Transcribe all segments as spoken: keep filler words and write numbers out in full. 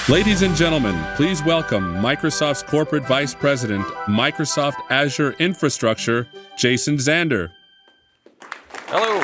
Ladies and gentlemen, please welcome Microsoft's Corporate Vice President, Microsoft Azure Infrastructure, Jason Zander. Hello.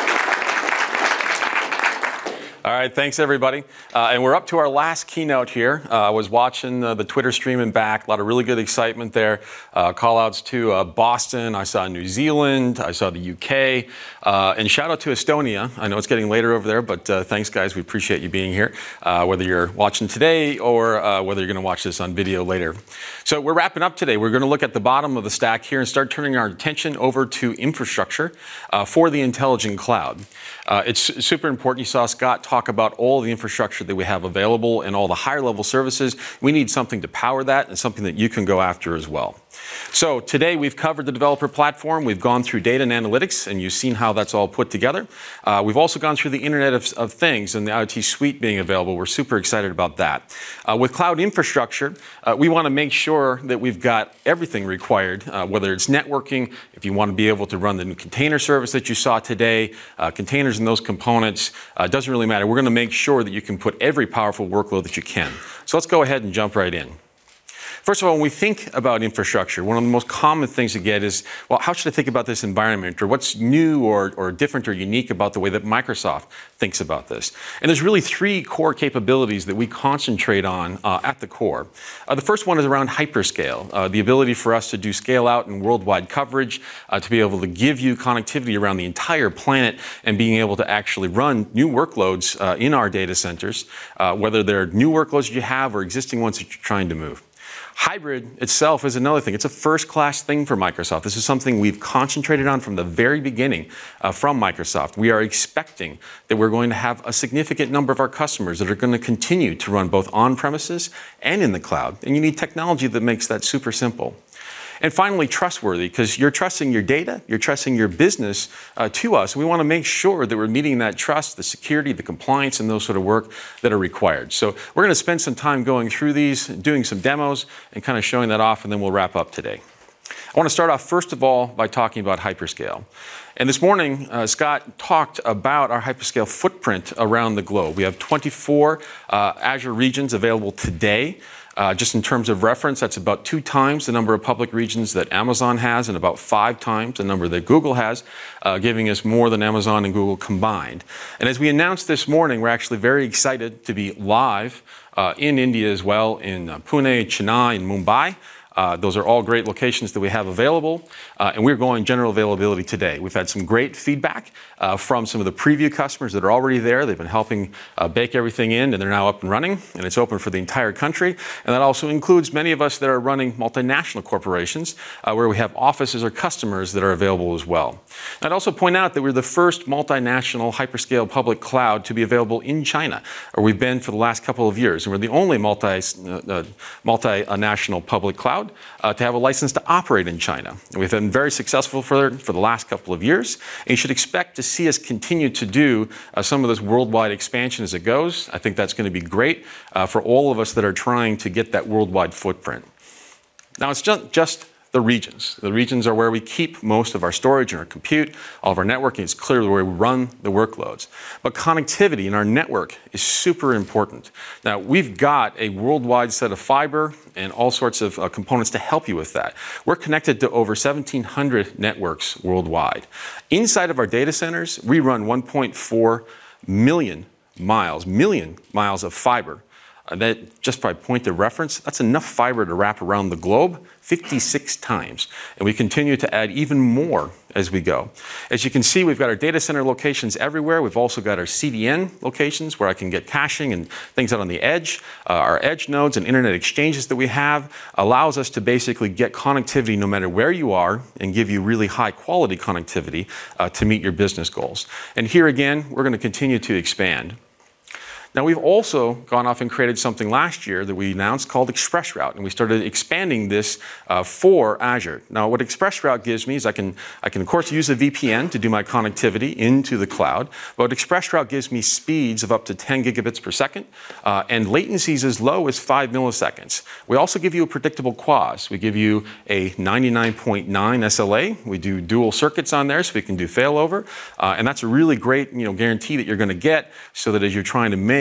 All right, thanks everybody. Uh, and we're up to our last keynote here. Uh, I was watching uh, the Twitter stream and back, a lot of really good excitement there. Uh, call outs to uh, Boston, I saw New Zealand, I saw the U K, uh, and shout out to Estonia. I know it's getting later over there, but uh, thanks guys, we appreciate you being here, uh, whether you're watching today or uh, whether you're gonna watch this on video later. So we're wrapping up today. We're gonna look at the bottom of the stack here and start turning our attention over to infrastructure uh, for the intelligent cloud. Uh, it's super important. You saw Scott talk about all the infrastructure that we have available and all the higher level services. We need something to power that and something that you can go after as well. So today we've covered the developer platform. We've gone through data and analytics, and you've seen how that's all put together. Uh, we've also gone through the Internet of, of Things and the IoT Suite being available. We're super excited about that. Uh, with cloud infrastructure, uh, we want to make sure that we've got everything required, uh, whether it's networking, if you want to be able to run the new container service that you saw today, uh, containers and those components, uh, it doesn't really matter. We're going to make sure that you can put every powerful workload that you can. So let's go ahead and jump right in. First of all, when we think about infrastructure, one of the most common things to get is, well, how should I think about this environment? Or what's new or, or different or unique about the way that Microsoft thinks about this? And there's really three core capabilities that we concentrate on uh, at the core. Uh, the first one is around hyperscale, uh, the ability for us to do scale out and worldwide coverage, uh, to be able to give you connectivity around the entire planet and being able to actually run new workloads uh, in our data centers, uh, whether they're new workloads that you have or existing ones that you're trying to move. Hybrid itself is another thing. It's a first-class thing for Microsoft. This is something we've concentrated on from the very beginning uh, from Microsoft. We are expecting that we're going to have a significant number of our customers that are going to continue to run both on-premises and in the cloud. And you need technology that makes that super simple. And finally, trustworthy, because you're trusting your data, you're trusting your business uh, to us. We want to make sure that we're meeting that trust, the security, the compliance, and those sort of work that are required. So we're going to spend some time going through these, doing some demos, and kind of showing that off, and then we'll wrap up today. I want to start off, first of all, by talking about hyperscale. And this morning, uh, Scott talked about our hyperscale footprint around the globe. We have twenty-four uh, Azure regions available today. Uh, just in terms of reference, that's about two times the number of public regions that Amazon has and about five times the number that Google has, uh, giving us more than Amazon and Google combined. And as we announced this morning, we're actually very excited to be live uh, in India as well, in uh, Pune, Chennai, and Mumbai. Uh, those are all great locations that we have available, uh, and we're going general availability today. We've had some great feedback uh, from some of the preview customers that are already there. They've been helping uh, bake everything in, and they're now up and running, and it's open for the entire country. And that also includes many of us that are running multinational corporations, uh, where we have offices or customers that are available as well. I'd also point out that we're the first multinational hyperscale public cloud to be available in China, or we've been for the last couple of years, and we're the only multi, uh, multinational public cloud Uh, to have a license to operate in China. And we've been very successful for, for the last couple of years, and you should expect to see us continue to do uh, some of this worldwide expansion as it goes. I think that's going to be great uh, for all of us that are trying to get that worldwide footprint. Now, it's just, just the regions. The regions are where we keep most of our storage and our compute. All of our networking is clearly where we run the workloads. But connectivity in our network is super important. Now, we've got a worldwide set of fiber and all sorts of uh, components to help you with that. We're connected to over seventeen hundred networks worldwide. Inside of our data centers, we run one point four million miles, million miles of fiber. Uh, that, just by point of reference, that's enough fiber to wrap around the globe fifty-six times. And we continue to add even more as we go. As you can see, we've got our data center locations everywhere. We've also got our C D N locations where I can get caching and things out on the edge. Uh, our edge nodes and internet exchanges that we have allows us to basically get connectivity no matter where you are and give you really high quality connectivity uh, to meet your business goals. And here again, we're going to continue to expand. Now, we've also gone off and created something last year that we announced called ExpressRoute, and we started expanding this uh, for Azure. Now, what ExpressRoute gives me is I can, I can, of course, use a V P N to do my connectivity into the cloud, but ExpressRoute gives me speeds of up to ten gigabits per second uh, and latencies as low as five milliseconds. We also give you a predictable Q O S. We give you a ninety-nine point nine S L A. We do dual circuits on there so we can do failover, uh, and that's a really great you know, guarantee that you're going to get so that as you're trying to make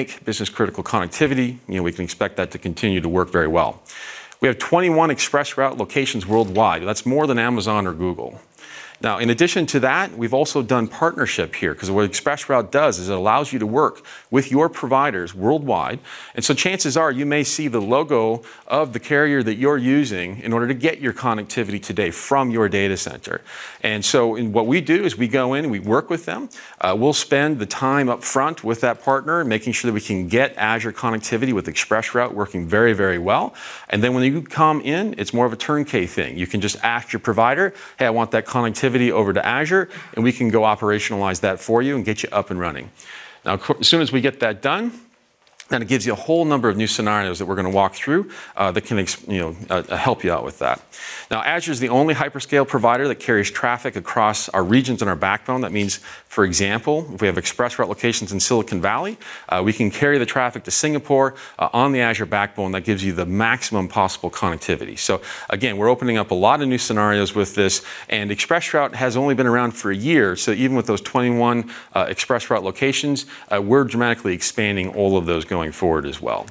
make business-critical connectivity, you know, we can expect that to continue to work very well. We have twenty-one ExpressRoute locations worldwide. That's more than Amazon or Google. Now, in addition to that, we've also done partnership here, because what ExpressRoute does is it allows you to work with your providers worldwide. And so chances are you may see the logo of the carrier that you're using in order to get your connectivity today from your data center. And so in what we do is we go in and we work with them. Uh, we'll spend the time up front with that partner, making sure that we can get Azure connectivity with ExpressRoute working very, very well. And then when you come in, it's more of a turnkey thing. You can just ask your provider, hey, I want that connectivity over to Azure, and we can go operationalize that for you and get you up and running. Now, as soon as we get that done, then it gives you a whole number of new scenarios that we're going to walk through uh, that can you know, uh, help you out with that. Now, Azure is the only hyperscale provider that carries traffic across our regions and our backbone. That means, for example, if we have ExpressRoute locations in Silicon Valley, uh, we can carry the traffic to Singapore uh, on the Azure backbone. That gives you the maximum possible connectivity. So again, we're opening up a lot of new scenarios with this, and ExpressRoute has only been around for a year, so even with those twenty-one uh, ExpressRoute locations, uh, we're dramatically expanding all of those going forward as well.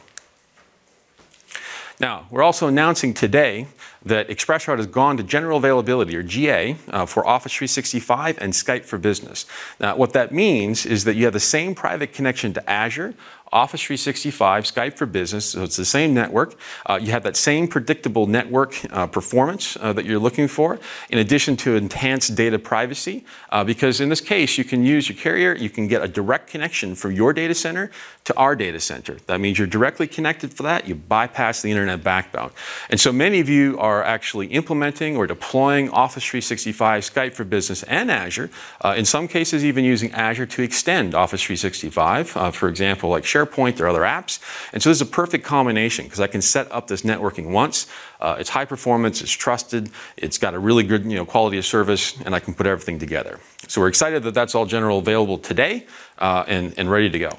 Now, we're also announcing today that ExpressRoute has gone to general availability, or G A, uh, for Office three sixty-five and Skype for Business. Now, what that means is that you have the same private connection to Azure, Office three sixty-five, Skype for Business, so it's the same network. Uh, you have that same predictable network uh, performance uh, that you're looking for, in addition to enhanced data privacy, uh, because in this case, you can use your carrier, you can get a direct connection from your data center to our data center. That means you're directly connected for that, you bypass the internet backbone. And so many of you are actually implementing or deploying Office three sixty-five, Skype for Business, and Azure, uh, in some cases even using Azure to extend Office three sixty-five, uh, for example, like SharePoint, SharePoint or other apps. And so this is a perfect combination because I can set up this networking once. Uh, it's high performance, it's trusted, it's got a really good you know, quality of service, and I can put everything together. So we're excited that that's all general available today uh, and, and ready to go.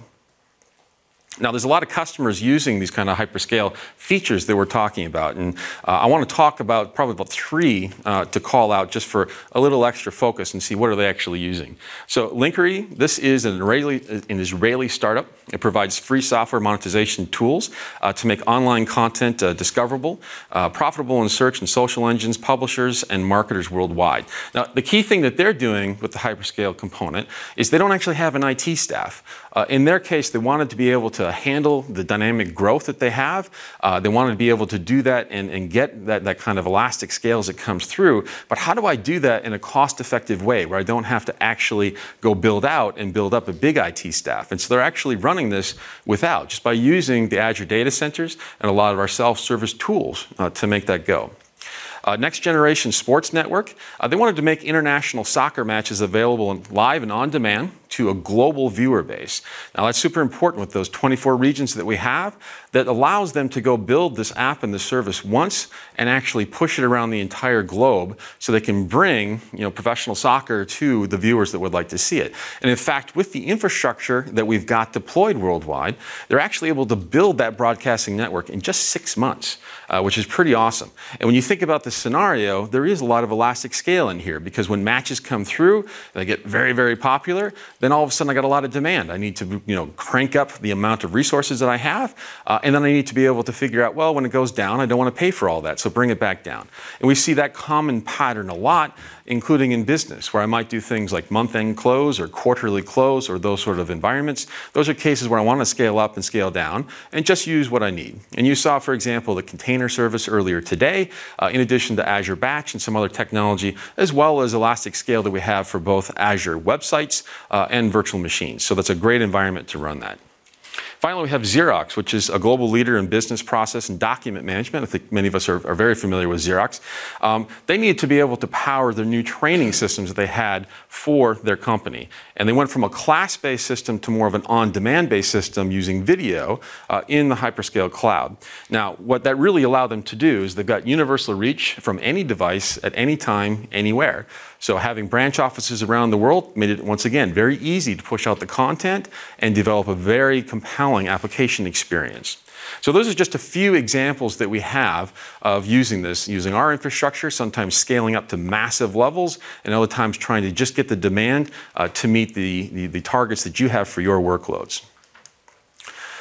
Now, there's a lot of customers using these kind of hyperscale features that we're talking about, and uh, I want to talk about probably about three uh, to call out just for a little extra focus and see what are they actually using. So Linkery, this is an Israeli, an Israeli startup. It provides free software monetization tools uh, to make online content uh, discoverable, uh, profitable in search and social engines, publishers, and marketers worldwide. Now, the key thing that they're doing with the hyperscale component is they don't actually have an I T staff. Uh, in their case, they wanted to be able to handle the dynamic growth that they have. Uh, they wanted to be able to do that and, and get that, that kind of elastic scale as it comes through. But how do I do that in a cost-effective way where I don't have to actually go build out and build up a big I T staff? And so they're actually running this without, just by using the Azure data centers and a lot of our self-service tools uh, to make that go. Uh, Next Generation Sports Network, uh, they wanted to make international soccer matches available and live and on demand to a global viewer base. Now that's super important with those twenty-four regions that we have, that allows them to go build this app and the service once and actually push it around the entire globe so they can bring you know, professional soccer to the viewers that would like to see it. And in fact, with the infrastructure that we've got deployed worldwide, they're actually able to build that broadcasting network in just six months, uh, which is pretty awesome. And when you think about the scenario, there is a lot of elastic scale in here because when matches come through, they get very, very popular, then all of a sudden I got a lot of demand. I need to you know, crank up the amount of resources that I have, uh, and then I need to be able to figure out, well, when it goes down, I don't want to pay for all that, so bring it back down. And we see that common pattern a lot, including in business, where I might do things like month-end close or quarterly close or those sort of environments. Those are cases where I want to scale up and scale down and just use what I need. And you saw, for example, the container service earlier today, uh, in addition to Azure Batch and some other technology, as well as Elastic Scale that we have for both Azure websites uh, and virtual machines. So that's a great environment to run that. Finally, we have Xerox, which is a global leader in business process and document management. I think many of us are, are very familiar with Xerox. Um, they needed to be able to power their new training systems that they had for their company. And they went from a class-based system to more of an on-demand-based system using video uh, in the hyperscale cloud. Now, what that really allowed them to do is they've got universal reach from any device at any time, anywhere. So having branch offices around the world made it, once again, very easy to push out the content and develop a very compelling application experience. So those are just a few examples that we have of using this, using our infrastructure, sometimes scaling up to massive levels, and other times trying to just get the demand uh, to meet the, the, the targets that you have for your workloads.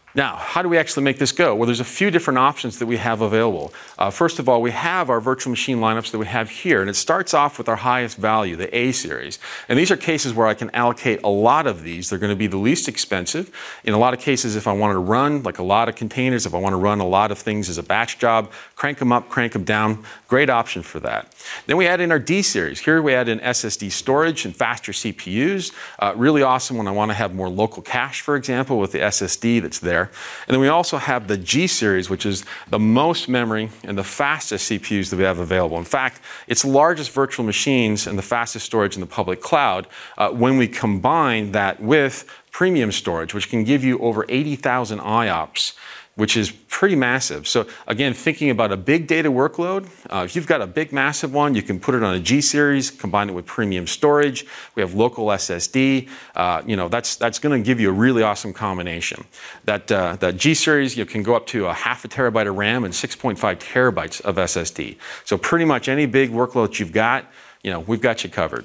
Now, how do we actually make this go? Well, there's a few different options that we have available. Uh, first of all, we have our virtual machine lineups that we have here, and it starts off with our highest value, the A series. And these are cases where I can allocate a lot of these. They're going to be the least expensive. In a lot of cases, if I wanted to run like a lot of containers, if I want to run a lot of things as a batch job, crank them up, crank them down, great option for that. Then we add in our D series. Here we add in S S D storage and faster C P Us. Uh, really awesome when I want to have more local cache, for example, with the S S D that's there. And then we also have the G series, which is the most memory and the fastest C P Us that we have available. In fact, it's the largest virtual machines and the fastest storage in the public cloud uh, when we combine that with premium storage, which can give you over eighty thousand I O P S, which is pretty massive. So again, thinking about a big data workload, uh, if you've got a big massive one, you can put it on a G series, combine it with premium storage. We have local S S D. Uh, you know, that's that's going to give you a really awesome combination. That uh, that G series, you can go up to a half a terabyte of RAM and six point five terabytes of S S D. So pretty much any big workload you've got, you know, we've got you covered.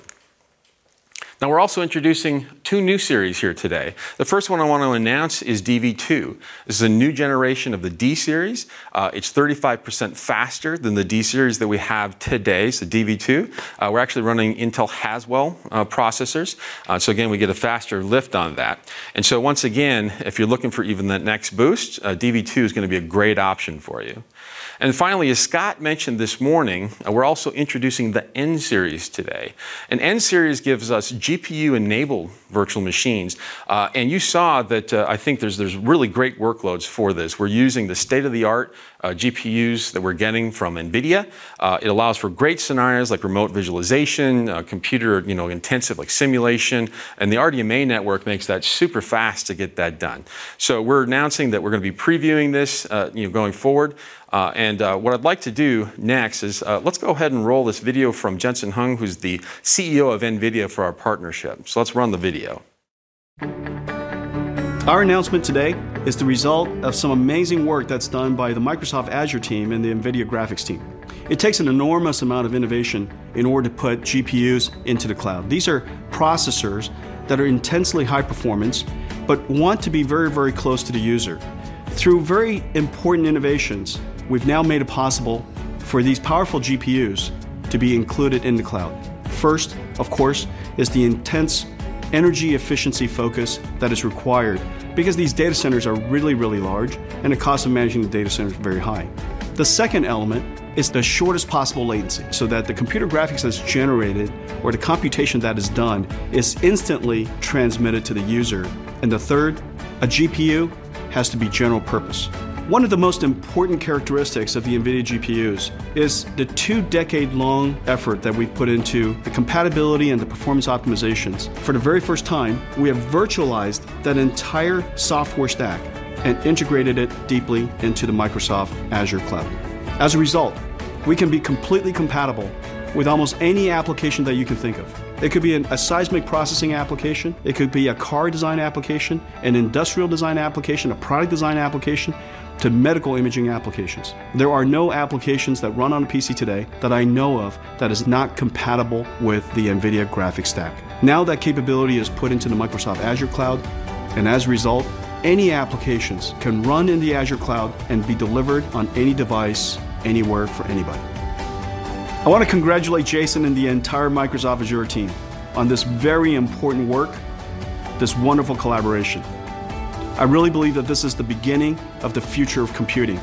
Now, we're also introducing two new series here today. The first one I want to announce is D V two. This is a new generation of the D series. Uh, it's thirty-five percent faster than the D series that we have today, so D V two. Uh, we're actually running Intel Haswell uh, processors. Uh, so again, we get a faster lift on that. And so once again, if you're looking for even that next boost, uh, D V two is going to be a great option for you. And finally, as Scott mentioned this morning, uh, we're also introducing the N series today. And N series gives us G P U-enabled virtual machines. Uh, and you saw that uh, I think there's, there's really great workloads for this. We're using the state-of-the-art uh, G P Us that we're getting from NVIDIA. Uh, it allows for great scenarios like remote visualization, uh, computer you know, intensive like simulation, and the R D M A network makes that super fast to get that done. So we're announcing that we're going to be previewing this uh, you know, going forward. Uh, and uh, what I'd like to do next is uh, let's go ahead and roll this video from Jensen Huang, who's the C E O of NVIDIA for our partnership. So let's run the video. Our announcement today is the result of some amazing work that's done by the Microsoft Azure team and the NVIDIA graphics team. It takes an enormous amount of innovation in order to put G P Us into the cloud. These are processors that are intensely high performance, but want to be very, very close to the user. Through very important innovations, we've now made it possible for these powerful G P Us to be included in the cloud. First, of course, is the intense energy efficiency focus that is required because these data centers are really, really large and the cost of managing the data center is very high. The second element is the shortest possible latency so that the computer graphics that's generated or the computation that is done is instantly transmitted to the user. And the third, a G P U has to be general purpose. One of the most important characteristics of the NVIDIA G P Us is the two-decade-long effort that we've put into the compatibility and the performance optimizations. For the very first time, we have virtualized that entire software stack and integrated it deeply into the Microsoft Azure cloud. As a result, we can be completely compatible with almost any application that you can think of. It could be an, a seismic processing application, it could be a car design application, an industrial design application, a product design application, to medical imaging applications. There are no applications that run on a P C today that I know of that is not compatible with the NVIDIA graphics stack. Now that capability is put into the Microsoft Azure cloud, and as a result, any applications can run in the Azure cloud and be delivered on any device, anywhere for anybody. I want to congratulate Jason and the entire Microsoft Azure team on this very important work, this wonderful collaboration. I really believe that this is the beginning of the future of computing.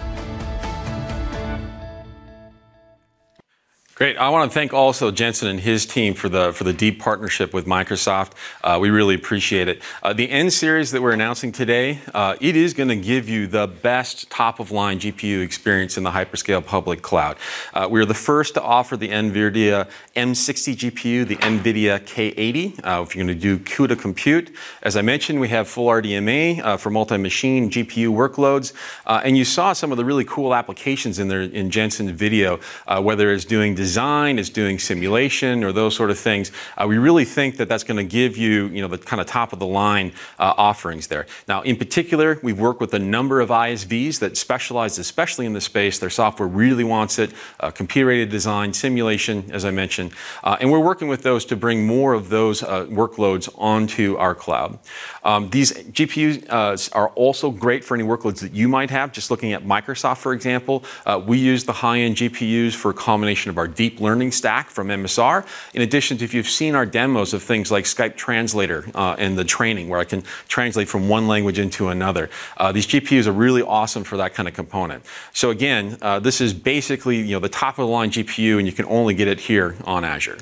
Great. I want to thank also Jensen and his team for the for the deep partnership with Microsoft. Uh, we really appreciate it. Uh, the N series that we're announcing today, uh, it is going to give you the best top-of-line G P U experience in the hyperscale public cloud. Uh, we're the first to offer the NVIDIA M sixty G P U, the NVIDIA K eighty, uh, if you're going to do CUDA compute. As I mentioned, we have full R D M A uh, for multi-machine G P U workloads. Uh, and you saw some of the really cool applications in there in Jensen's video, uh, whether it's doing design design, is doing simulation, or those sort of things, uh, we really think that that's going to give you, you know, the kind of top of the line uh, offerings there. Now, in particular, we've worked with a number of I S Vs that specialize, especially in this space. Their software really wants it, uh, computer-aided design, simulation, as I mentioned, uh, and we're working with those to bring more of those uh, workloads onto our cloud. Um, these G P Us uh, are also great for any workloads that you might have. Just looking at Microsoft, for example, uh, we use the high-end G P Us for a combination of our deep learning stack from M S R, in addition to, if you've seen our demos of things like Skype Translator uh, and the training, where I can translate from one language into another. Uh, these G P Us are really awesome for that kind of component. So again, uh, this is basically, you know, the top of the line G P U, and you can only get it here on Azure.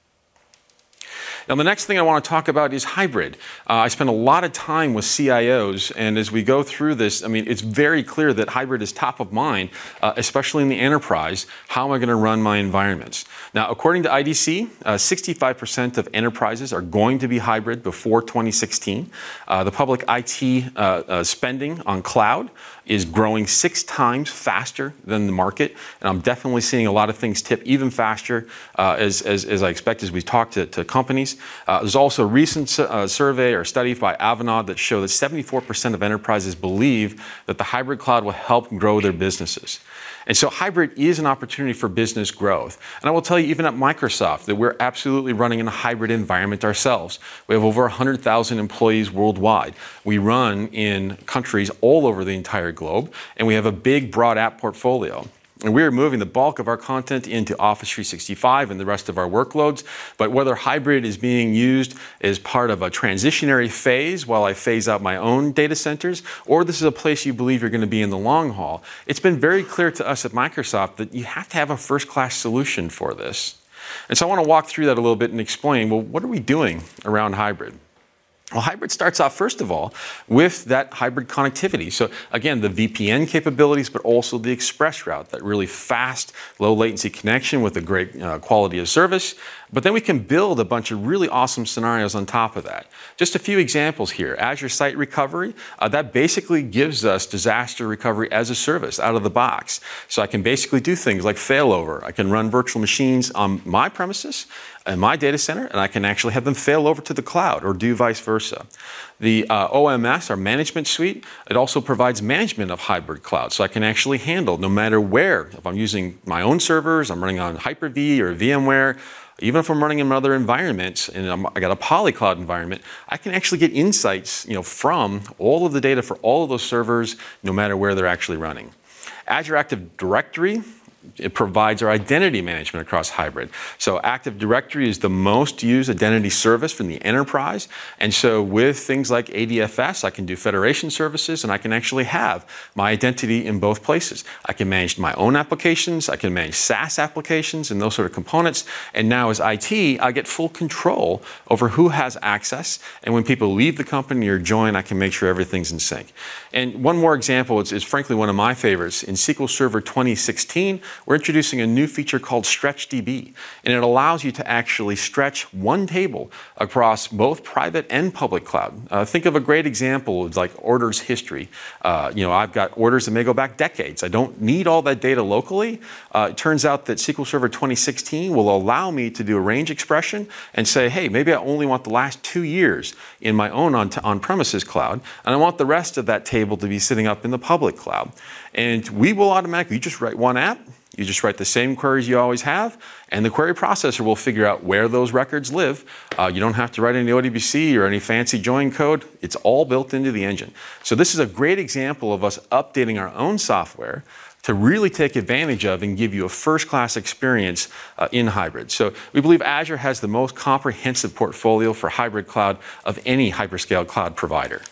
Now, the next thing I want to talk about is hybrid. Uh, I spend a lot of time with C I Os, and as we go through this, I mean, it's very clear that hybrid is top of mind, uh, especially in the enterprise. How am I going to run my environments? Now, according to I D C, uh, sixty-five percent of enterprises are going to be hybrid before twenty sixteen. Uh, the public I T uh, uh, spending on cloud is growing six times faster than the market, and I'm definitely seeing a lot of things tip even faster uh, as, as, as I expect as we talk to, to companies. Uh, there's also a recent uh, survey or study by Avanade that show that seventy-four percent of enterprises believe that the hybrid cloud will help grow their businesses. And so hybrid is an opportunity for business growth. And I will tell you, even at Microsoft, that we're absolutely running in a hybrid environment ourselves. We have over one hundred thousand employees worldwide. We run in countries all over the entire globe, and we have a big, broad app portfolio. And we're moving the bulk of our content into Office three sixty-five and the rest of our workloads. But whether hybrid is being used as part of a transitionary phase while I phase out my own data centers, or this is a place you believe you're going to be in the long haul, it's been very clear to us at Microsoft that you have to have a first-class solution for this. And so I want to walk through that a little bit and explain, well, what are we doing around hybrid? Well, hybrid starts off, first of all, with that hybrid connectivity. So again, the V P N capabilities, but also the express route, that really fast, low latency connection with a great uh, quality of service. But then we can build a bunch of really awesome scenarios on top of that. Just a few examples here. Azure Site Recovery, uh, that basically gives us disaster recovery as a service out of the box. So I can basically do things like failover. I can run virtual machines on my premises in my data center, and I can actually have them fail over to the cloud or do vice versa. The uh, O M S, our management suite, it also provides management of hybrid cloud. So I can actually handle, no matter where, if I'm using my own servers, I'm running on Hyper-V or VMware, even if I'm running in other environments, and I'm, I got a polycloud environment, I can actually get insights, you know, from all of the data for all of those servers, no matter where they're actually running. Azure Active Directory, it provides our identity management across hybrid. So Active Directory is the most used identity service from the enterprise. And so with things like A D F S, I can do federation services, and I can actually have my identity in both places. I can manage my own applications, I can manage SaaS applications and those sort of components. And now as I T, I get full control over who has access. And when people leave the company or join, I can make sure everything's in sync. And one more example is, is frankly one of my favorites. In S Q L Server twenty sixteen, we're introducing a new feature called StretchDB, and it allows you to actually stretch one table across both private and public cloud. Uh, think of a great example of like orders history. Uh, you know, I've got orders that may go back decades. I don't need all that data locally. Uh, it turns out that S Q L Server twenty sixteen will allow me to do a range expression and say, hey, maybe I only want the last two years in my own on- on-premises cloud, and I want the rest of that table to be sitting up in the public cloud. And we will automatically, you just write one app, you just write the same queries you always have, and the query processor will figure out where those records live. Uh, you don't have to write any O D B C or any fancy join code. It's all built into the engine. So this is a great example of us updating our own software to really take advantage of and give you a first-class experience uh, in hybrid. So we believe Azure has the most comprehensive portfolio for hybrid cloud of any hyperscale cloud provider.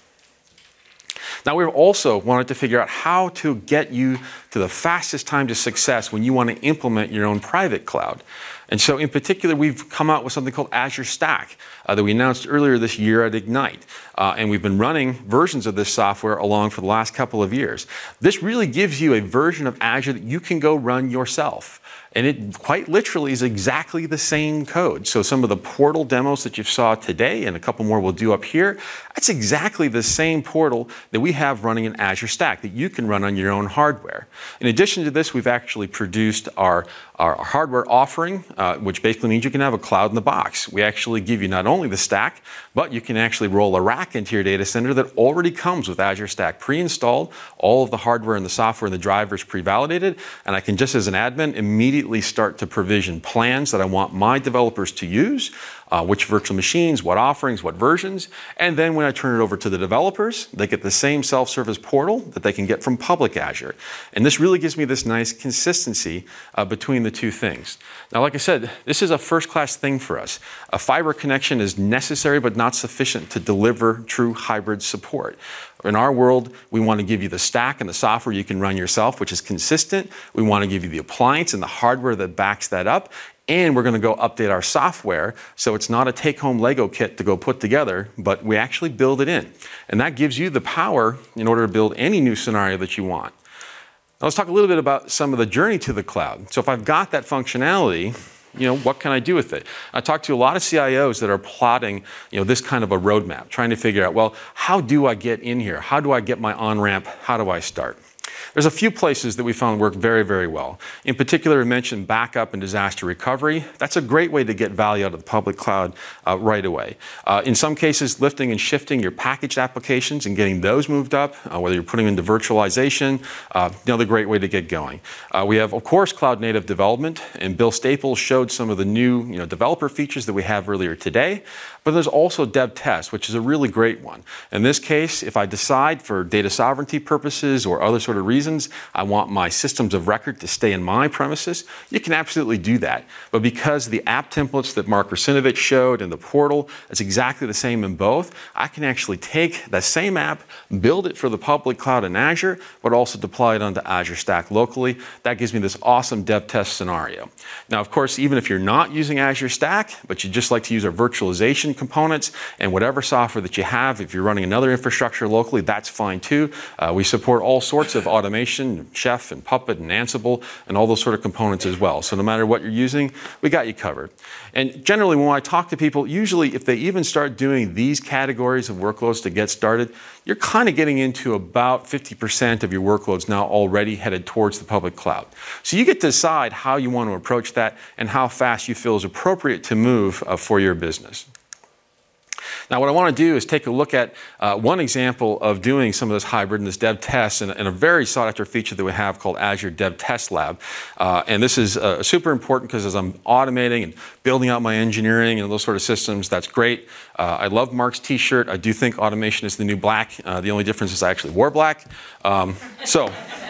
Now, we've also wanted to figure out how to get you to the fastest time to success when you want to implement your own private cloud. And so in particular, we've come out with something called Azure Stack uh, that we announced earlier this year at Ignite. Uh, and we've been running versions of this software along for the last couple of years. This really gives you a version of Azure that you can go run yourself. And it quite literally is exactly the same code. So some of the portal demos that you saw today and a couple more we'll do up here, that's exactly the same portal that we have running in Azure Stack that you can run on your own hardware. In addition to this, we've actually produced our, our hardware offering, uh, which basically means you can have a cloud in the box. We actually give you not only the stack, but you can actually roll a rack into your data center that already comes with Azure Stack pre-installed, all of the hardware and the software and the drivers pre-validated, and I can just as an admin immediately start to provision plans that I want my developers to use, uh, which virtual machines, what offerings, what versions, and then when I turn it over to the developers, they get the same self-service portal that they can get from public Azure. And this really gives me this nice consistency uh, between the two things. Now, like I said, this is a first-class thing for us. A fiber connection is necessary but not sufficient to deliver true hybrid support. In our world, we want to give you the stack and the software you can run yourself, which is consistent. We want to give you the appliance and the hardware that backs that up. And we're going to go update our software so it's not a take-home Lego kit to go put together, but we actually build it in. And that gives you the power in order to build any new scenario that you want. Now let's talk a little bit about some of the journey to the cloud. So if I've got that functionality, you know, what can I do with it? I talked to a lot of C I Os that are plotting, you know, this kind of a roadmap, trying to figure out, well, how do I get in here? How do I get my on-ramp? How do I start? There's a few places that we found work very, very well. In particular, we mentioned backup and disaster recovery. That's a great way to get value out of the public cloud uh, right away. Uh, in some cases, lifting and shifting your packaged applications and getting those moved up, uh, whether you're putting them into virtualization, uh, another great way to get going. Uh, we have, of course, cloud native development, and Bill Staples showed some of the new you know, developer features that we have earlier today. But there's also dev test, which is a really great one. In this case, if I decide for data sovereignty purposes or other sort of reasons, I want my systems of record to stay in my premises, you can absolutely do that. But because the app templates that Mark Russinovich showed in the portal, it's exactly the same in both, I can actually take that same app, build it for the public cloud in Azure, but also deploy it onto Azure Stack locally. That gives me this awesome dev test scenario. Now, of course, even if you're not using Azure Stack, but you just like to use our virtualization components and whatever software that you have, if you're running another infrastructure locally, that's fine too. Uh, we support all sorts of automation, Chef and Puppet and Ansible and all those sort of components as well. So no matter what you're using, we got you covered. And generally, when I talk to people, usually if they even start doing these categories of workloads to get started, you're kind of getting into about fifty percent of your workloads now already headed towards the public cloud. So you get to decide how you want to approach that and how fast you feel is appropriate to move uh, for your business. Now, what I want to do is take a look at uh, one example of doing some of this hybrid and this dev test and, and a very sought-after feature that we have called Azure Dev Test Lab. Uh, and this is uh, super important because as I'm automating and building out my engineering and those sort of systems, that's great. Uh, I love Mark's t-shirt. I do think automation is the new black. Uh, the only difference is I actually wore black. Um, so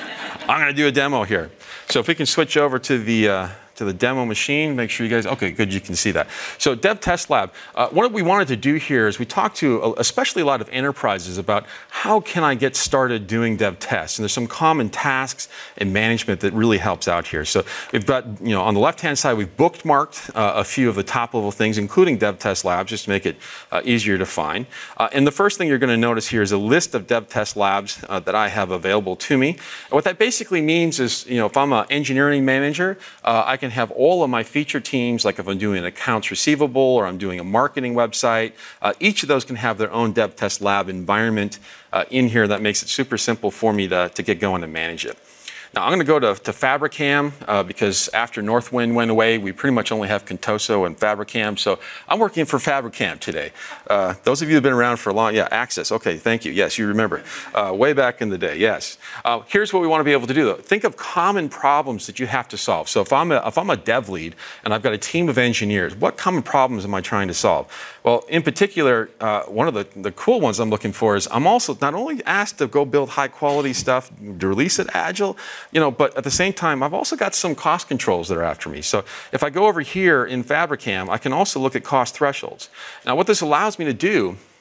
I'm going to do a demo here. So if we can switch over to the... Uh, to the demo machine, make sure you guys, okay, good, you can see that. So Dev Test Lab, uh, what we wanted to do here is we talked to especially a lot of enterprises about how can I get started doing dev tests, and there's some common tasks and management that really helps out here. So we've got, you know, on the left-hand side, we've bookmarked uh, a few of the top-level things, including Dev Test Labs, just to make it uh, easier to find. Uh, and the first thing you're going to notice here is a list of Dev Test Labs uh, that I have available to me. And what that basically means is, you know, if I'm an engineering manager, uh, I can have all of my feature teams, like if I'm doing an accounts receivable or I'm doing a marketing website, uh, each of those can have their own Dev Test Lab environment uh, in here. That makes it super simple for me to, to get going and manage it. Now, I'm going to go to, to Fabricam uh, because after Northwind went away, we pretty much only have Contoso and Fabricam. So I'm working for Fabricam today. Uh, those of you who have been around for a long, yeah, Access. Okay, thank you. Yes, you remember. Uh, way back in the day, yes. Uh, here's what we want to be able to do, though. Think of common problems that you have to solve. So if I'm a, if I'm a dev lead and I've got a team of engineers, what common problems am I trying to solve? Well, in particular, uh, one of the, the cool ones I'm looking for is I'm also not only asked to go build high-quality stuff, to release it agile, you know, but at the same time, I've also got some cost controls that are after me. So if I go over here in Fabricam, I can also look at cost thresholds. Now, what this allows me to do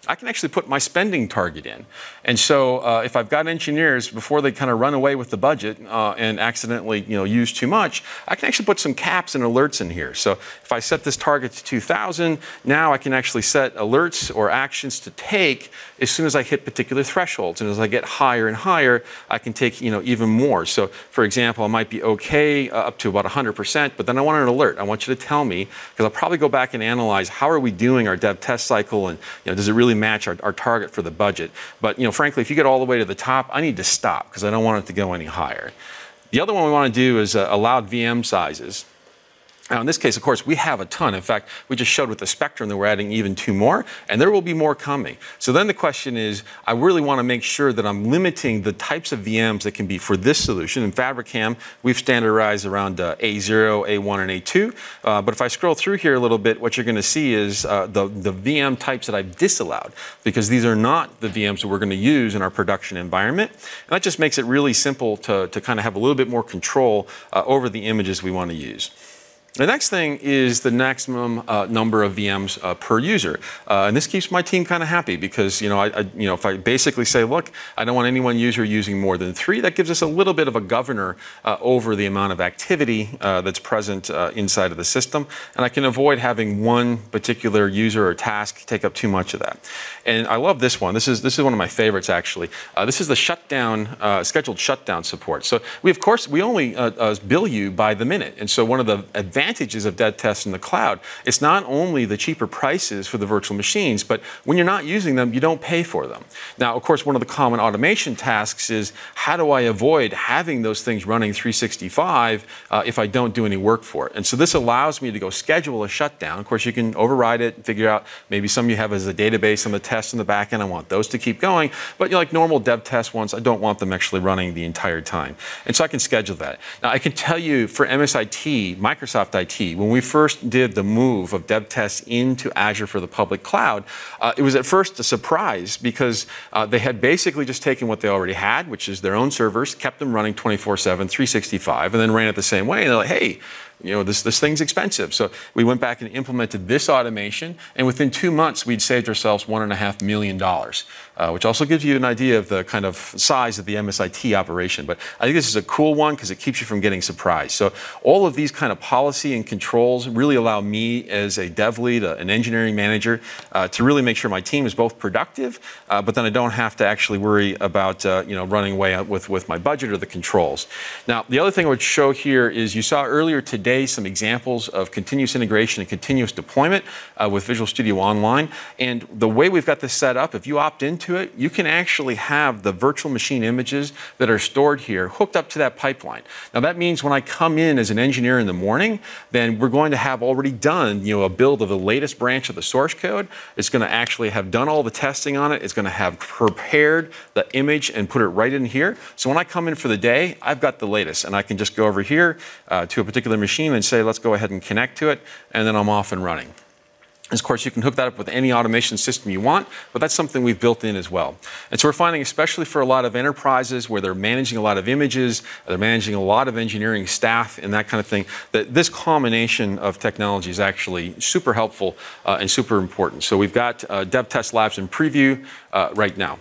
I can actually put my spending target in. And so uh, if I've got engineers, before they kind of run away with the budget uh, and accidentally you know, use too much, I can actually put some caps and alerts in here. So if I set this target to two thousand, now I can actually set alerts or actions to take as soon as I hit particular thresholds. And as I get higher and higher, I can take you know, even more. So for example, I might be okay uh, up to about one hundred percent, but then I want an alert. I want you to tell me, because I'll probably go back and analyze how are we doing our dev test cycle, and you know, does it really match our, our target for the budget. But you know, frankly, if you get all the way to the top, I need to stop because I don't want it to go any higher. The other one we want to do is uh, allowed V M sizes. Now, in this case, of course, we have a ton. In fact, we just showed with the Spectrum that we're adding even two more, and there will be more coming. So then the question is, I really want to make sure that I'm limiting the types of V Ms that can be for this solution. In Fabricam, we've standardized around uh, A zero, A one, and A two. Uh, but if I scroll through here a little bit, what you're going to see is uh, the, the V M types that I've disallowed, because these are not the V Ms that we're going to use in our production environment. And that just makes it really simple to, to kind of have a little bit more control uh, over the images we want to use. The next thing is the maximum uh, number of V Ms uh, per user, uh, and this keeps my team kind of happy because you know, I, I, you know, if I basically say, look, I don't want any one user using more than three, that gives us a little bit of a governor uh, over the amount of activity uh, that's present uh, inside of the system, and I can avoid having one particular user or task take up too much of that. And I love this one. This is this is one of my favorites actually. Uh, this is the shutdown, uh, scheduled shutdown support. So we of course we only uh, uh, bill you by the minute, and so one of the advantages advantages of dev tests in the cloud, it's not only the cheaper prices for the virtual machines, but when you're not using them, you don't pay for them. Now, of course, one of the common automation tasks is how do I avoid having those things running three sixty-five uh, if I don't do any work for it? And so this allows me to go schedule a shutdown. Of course, you can override it and figure out maybe some you have as a database, some of the tests in the back end, I want those to keep going. But you know, like normal dev test ones, I don't want them actually running the entire time. And so I can schedule that. Now, I can tell you for M S I T, Microsoft I T, when we first did the move of dev tests into Azure for the public cloud, uh, it was at first a surprise because uh, they had basically just taken what they already had, which is their own servers, kept them running twenty-four seven, three sixty-five, and then ran it the same way. And they're like, hey, you know, this, this thing's expensive. So we went back and implemented this automation, and within two months, we'd saved ourselves one and a half million dollars, uh, which also gives you an idea of the kind of size of the M S I T operation. But I think this is a cool one because it keeps you from getting surprised. So all of these kind of policy and controls really allow me as a dev lead, uh, an engineering manager, uh, to really make sure my team is both productive, uh, but then I don't have to actually worry about, uh, you know, running away with, with my budget or the controls. Now, the other thing I would show here is you saw earlier today some examples of continuous integration and continuous deployment uh, with Visual Studio Online. And the way we've got this set up, if you opt into it, you can actually have the virtual machine images that are stored here hooked up to that pipeline. Now that means when I come in as an engineer in the morning, then we're going to have already done, you know, a build of the latest branch of the source code. It's going to actually have done all the testing on it. It's going to have prepared the image and put it right in here. So when I come in for the day, I've got the latest, and I can just go over here uh, to a particular machine and say, let's go ahead and connect to it, and then I'm off and running. And of course, you can hook that up with any automation system you want, but that's something we've built in as well. And so we're finding, especially for a lot of enterprises where they're managing a lot of images, they're managing a lot of engineering staff and that kind of thing, that this combination of technology is actually super helpful uh, and super important. So we've got uh, Dev Test Labs in preview uh, right now.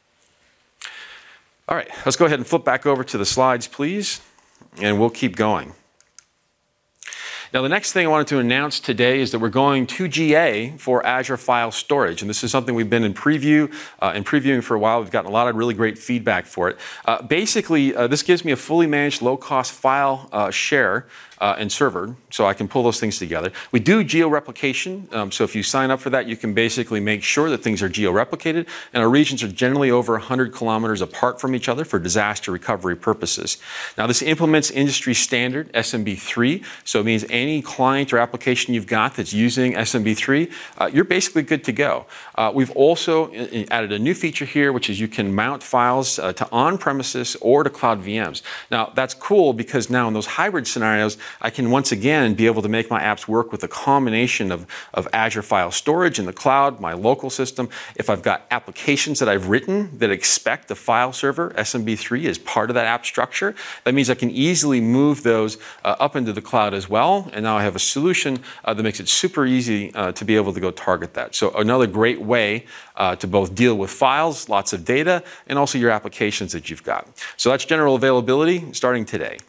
All right, let's go ahead and flip back over to the slides, please, and we'll keep going. Now, the next thing I wanted to announce today is that we're going to G A for Azure File Storage. And this is something we've been in preview uh, and previewing for a while. We've gotten a lot of really great feedback for it. Uh, basically, uh, this gives me a fully managed low-cost file uh, share Uh, and server, so I can pull those things together. We do geo-replication, um, so if you sign up for that, you can basically make sure that things are geo-replicated, and our regions are generally over one hundred kilometers apart from each other for disaster recovery purposes. Now, this implements industry standard S M B three, so it means any client or application you've got that's using S M B three, uh, you're basically good to go. Uh, we've also added a new feature here, which is you can mount files uh, to on-premises or to cloud V Ms. Now, that's cool because now in those hybrid scenarios, I can once again be able to make my apps work with a combination of, of Azure File Storage in the cloud, my local system. If I've got applications that I've written that expect the file server, S M B three, as part of that app structure, that means I can easily move those uh, up into the cloud as well and now I have a solution uh, that makes it super easy uh, to be able to go target that. So another great way uh, to both deal with files, lots of data, and also your applications that you've got. So that's general availability starting today.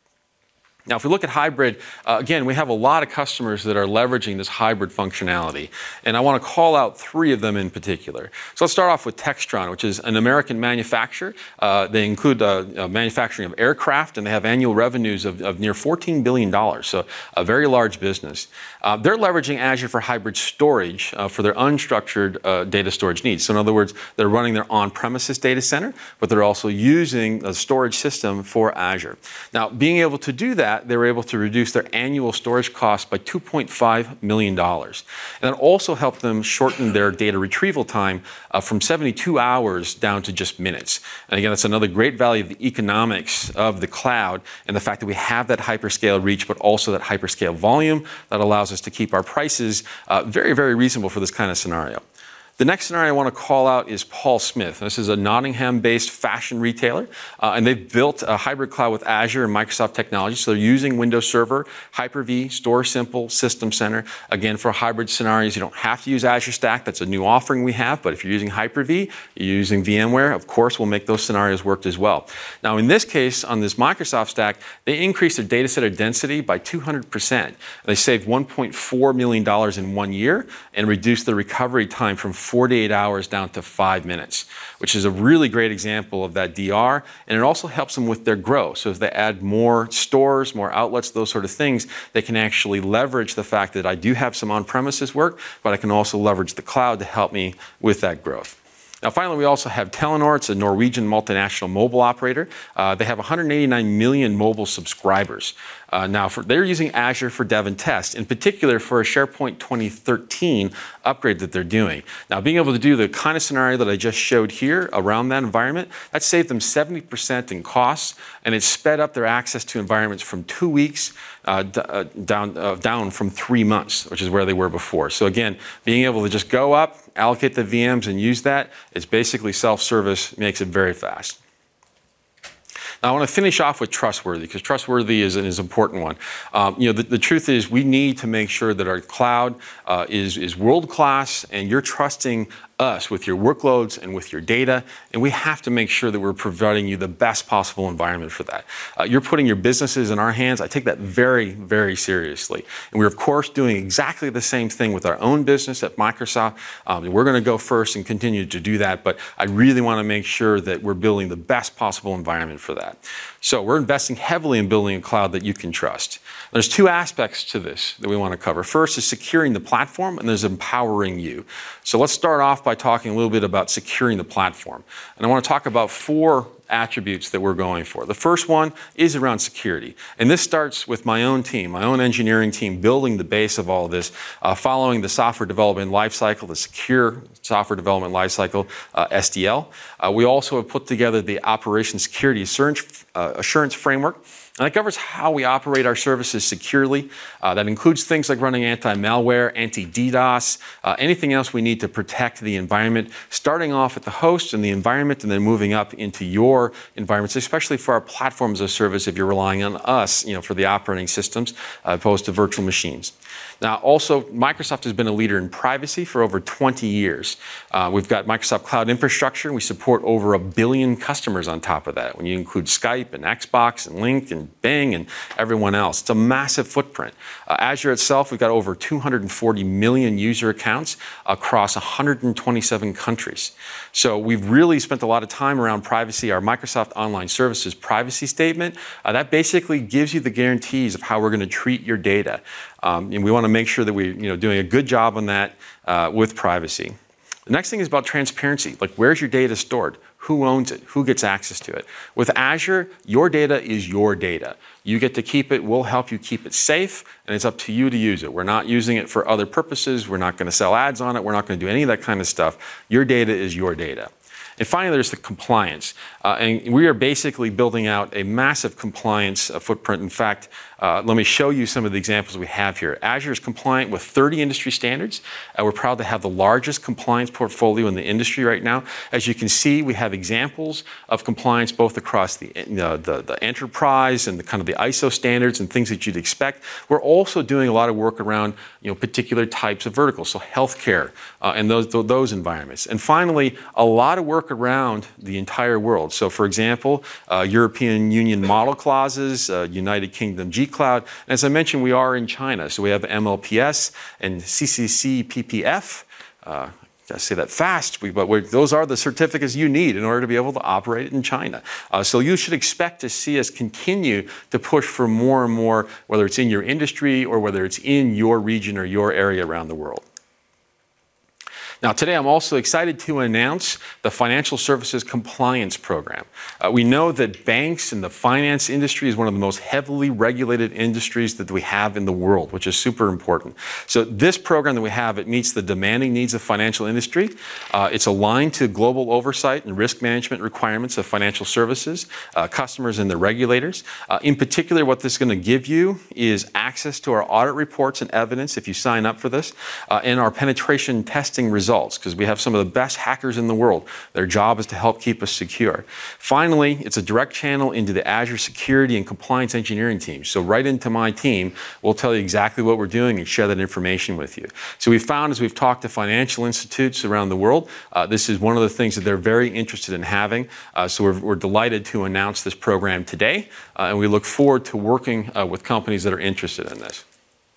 Now, if we look at hybrid, uh, again, we have a lot of customers that are leveraging this hybrid functionality, and I want to call out three of them in particular. So let's start off with Textron, which is an American manufacturer. Uh, they include uh, uh, manufacturing of aircraft, and they have annual revenues of, of near fourteen billion dollars, so a very large business. Uh, they're leveraging Azure for hybrid storage uh, for their unstructured uh, data storage needs. So in other words, they're running their on-premises data center, but they're also using a storage system for Azure. Now, being able to do that, they were able to reduce their annual storage costs by two point five million dollars. And it also helped them shorten their data retrieval time uh, from seventy-two hours down to just minutes. And again, that's another great value of the economics of the cloud and the fact that we have that hyperscale reach, but also that hyperscale volume that allows us to keep our prices uh, very, very reasonable for this kind of scenario. The next scenario I want to call out is Paul Smith. This is a Nottingham-based fashion retailer, uh, and they've built a hybrid cloud with Azure and Microsoft technology. So they're using Windows Server, Hyper-V, Store Simple, System Center. Again, for hybrid scenarios, you don't have to use Azure Stack. That's a new offering we have. But if you're using Hyper-V, you're using VMware, of course, we'll make those scenarios work as well. Now, in this case, on this Microsoft Stack, they increased their data center density by two hundred percent. They saved one point four million dollars in one year and reduced the recovery time from forty-eight hours down to five minutes, which is a really great example of that D R. And it also helps them with their growth. So if they add more stores, more outlets, those sort of things, they can actually leverage the fact that I do have some on-premises work, but I can also leverage the cloud to help me with that growth. Now, finally, we also have Telenor. It's a Norwegian multinational mobile operator. Uh, they have one hundred eighty-nine million mobile subscribers. Uh, now, for, they're using Azure for Dev and Test, in particular for a SharePoint twenty thirteen upgrade that they're doing. Now, being able to do the kind of scenario that I just showed here around that environment, that saved them seventy percent in costs, and it sped up their access to environments from two weeks uh, d- uh, down, uh, down from three months, which is where they were before. So again, being able to just go up, allocate the V Ms, and use that, it's basically self-service, makes it very fast. Now, I want to finish off with trustworthy, because trustworthy is an is important one. Um, you know, the, the truth is we need to make sure that our cloud uh, is, is world-class, and you're trusting us with your workloads and with your data, and we have to make sure that we're providing you the best possible environment for that. Uh, you're putting your businesses in our hands. I take that very, very seriously. And we're, of course, doing exactly the same thing with our own business at Microsoft. Um, we're going to go first and continue to do that, but I really want to make sure that we're building the best possible environment for that. So we're investing heavily in building a cloud that you can trust. There's two aspects to this that we want to cover. First is securing the platform, and there's empowering you. So let's start off by talking a little bit about securing the platform. And I want to talk about four attributes that we're going for. The first one is around security. And this starts with my own team, my own engineering team, building the base of all of this, uh, following the software development lifecycle, the secure software development lifecycle, uh, S D L. Uh, we also have put together the Operation Security Assurance, uh, Assurance Framework. And that covers how we operate our services securely. Uh, that includes things like running anti-malware, anti-DDoS, uh, anything else we need to protect the environment, starting off at the host and the environment and then moving up into your environments, especially for our platform as a service if you're relying on us, you know, for the operating systems uh, opposed to virtual machines. Now, also, Microsoft has been a leader in privacy for over twenty years. Uh, we've got Microsoft Cloud Infrastructure, and we support over a billion customers on top of that, when you include Skype and Xbox and Lync and Bing and everyone else. It's a massive footprint. Uh, Azure itself, we've got over two hundred forty million user accounts across one hundred twenty-seven countries. So we've really spent a lot of time around privacy. Our Microsoft Online Services privacy statement, uh, that basically gives you the guarantees of how we're going to treat your data. Um, and we want to make sure that we're you know, doing a good job on that uh, with privacy. The next thing is about transparency. Like, where's your data stored? Who owns it? Who gets access to it? With Azure, your data is your data. You get to keep it. We'll help you keep it safe, and it's up to you to use it. We're not using it for other purposes. We're not going to sell ads on it. We're not going to do any of that kind of stuff. Your data is your data. And finally, there's the compliance. Uh, and we are basically building out a massive compliance uh, footprint. In fact, uh, let me show you some of the examples we have here. Azure is compliant with thirty industry standards. Uh, we're proud to have the largest compliance portfolio in the industry right now. As you can see, we have examples of compliance both across the, you know, the, the enterprise and the kind of the I S O standards and things that you'd expect. We're also doing a lot of work around, you know, particular types of verticals, so healthcare uh, and those, those environments. And finally, a lot of work around the entire world. So, for example, uh, European Union model clauses, uh, United Kingdom G Cloud. And as I mentioned, we are in China, so we have M L P S and C C C P P F. Uh, I say that fast, but we're, those are the certificates you need in order to be able to operate in China. Uh, so you should expect to see us continue to push for more and more, whether it's in your industry or whether it's in your region or your area around the world. Now, today I'm also excited to announce the Financial Services Compliance Program. Uh, we know that banks and the finance industry is one of the most heavily regulated industries that we have in the world, which is super important. So this program that we have, it meets the demanding needs of financial industry. Uh, it's aligned to global oversight and risk management requirements of financial services, uh, customers and the regulators. Uh, in particular, what this is going to give you is access to our audit reports and evidence if you sign up for this, uh, and our penetration testing results. Because we have some of the best hackers in the world. Their job is to help keep us secure. Finally, it's a direct channel into the Azure security and compliance engineering team. So right into my team, we'll tell you exactly what we're doing and share that information with you. So we've found as we've talked to financial institutes around the world, uh, this is one of the things that they're very interested in having. Uh, so we're, we're delighted to announce this program today, uh, and we look forward to working uh, with companies that are interested in this.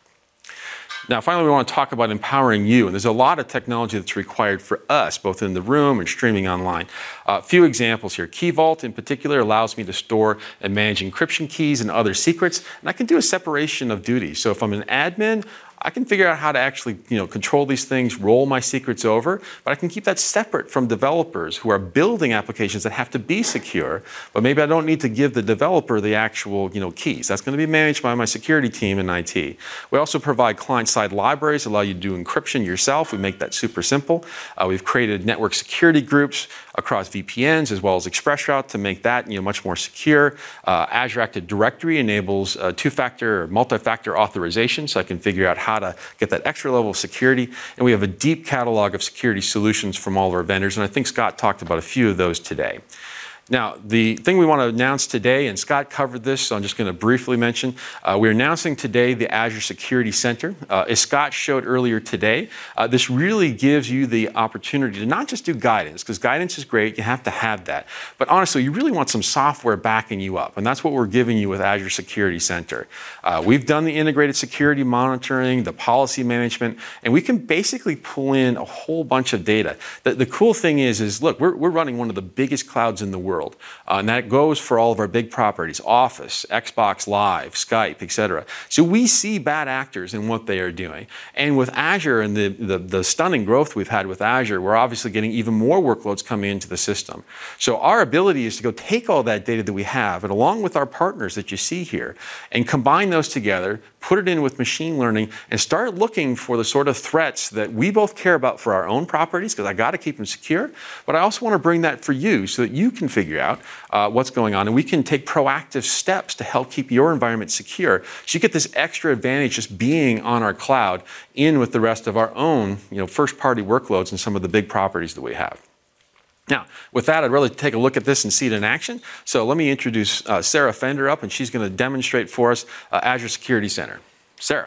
Now, finally, we want to talk about empowering you. And there's a lot of technology that's required for us, both in the room and streaming online. A uh, few examples here. Key Vault, in particular, allows me to store and manage encryption keys and other secrets. And I can do a separation of duties. So if I'm an admin, I can figure out how to actually, you know, control these things, roll my secrets over, but I can keep that separate from developers who are building applications that have to be secure, but maybe I don't need to give the developer the actual, you know, keys. That's going to be managed by my security team in I T. We also provide client-side libraries, allow you to do encryption yourself. We make that super simple. Uh, we've created network security groups across V P Ns as well as ExpressRoute to make that, you know, much more secure. Uh, Azure Active Directory enables uh, two-factor or multi-factor authorization, so I can figure out how to get that extra level of security. And we have a deep catalog of security solutions from all of our vendors, and I think Scott talked about a few of those today. Now, the thing we want to announce today, and Scott covered this, so I'm just going to briefly mention, uh, we're announcing today the Azure Security Center. Uh, as Scott showed earlier today, uh, this really gives you the opportunity to not just do guidance, because guidance is great, you have to have that. But honestly, you really want some software backing you up, and that's what we're giving you with Azure Security Center. Uh, we've done the integrated security monitoring, the policy management, and we can basically pull in a whole bunch of data. The, the cool thing is, is look, we're, we're running one of the biggest clouds in the world. Uh, and that goes for all of our big properties, Office, Xbox Live, Skype, et cetera. So we see bad actors in what they are doing. And with Azure and the, the, the stunning growth we've had with Azure, we're obviously getting even more workloads coming into the system. So our ability is to go take all that data that we have, and along with our partners that you see here, and combine those together, put it in with machine learning, and start looking for the sort of threats that we both care about for our own properties, because I got to keep them secure, but I also want to bring that for you so that you can figure out uh, what's going on, and we can take proactive steps to help keep your environment secure. So you get this extra advantage just being on our cloud in with the rest of our own, you know, first-party workloads and some of the big properties that we have. Now, with that, I'd really take a look at this and see it in action. So let me introduce uh, Sarah Fender up, and she's going to demonstrate for us uh, Azure Security Center. Sarah.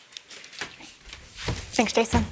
Thanks, Jason.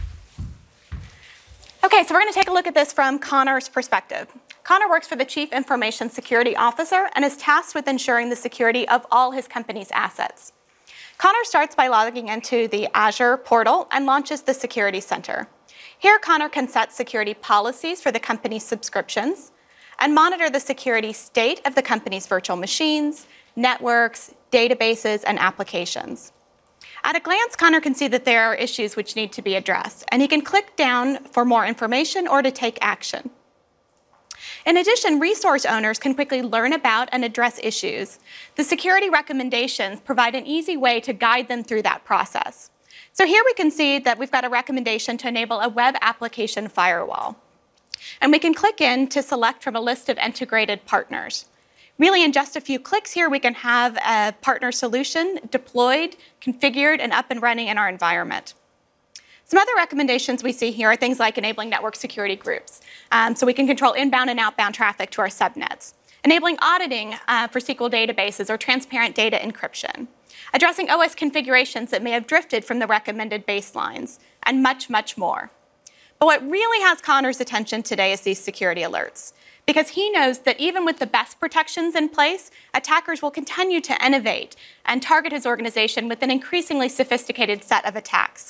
Okay, so we're going to take a look at this from Connor's perspective. Connor works for the Chief Information Security Officer and is tasked with ensuring the security of all his company's assets. Connor starts by logging into the Azure portal and launches the Security Center. Here, Connor can set security policies for the company's subscriptions and monitor the security state of the company's virtual machines, networks, databases, and applications. At a glance, Connor can see that there are issues which need to be addressed, and he can click down for more information or to take action. In addition, resource owners can quickly learn about and address issues. The security recommendations provide an easy way to guide them through that process. So here we can see that we've got a recommendation to enable a web application firewall. And we can click in to select from a list of integrated partners. Really, in just a few clicks here, we can have a partner solution deployed, configured, and up and running in our environment. Some other recommendations we see here are things like enabling network security groups, um, so we can control inbound and outbound traffic to our subnets, enabling auditing uh, for S Q L databases or transparent data encryption, addressing O S configurations that may have drifted from the recommended baselines, and much, much more. But what really has Connor's attention today is these security alerts, because he knows that even with the best protections in place, attackers will continue to innovate and target his organization with an increasingly sophisticated set of attacks.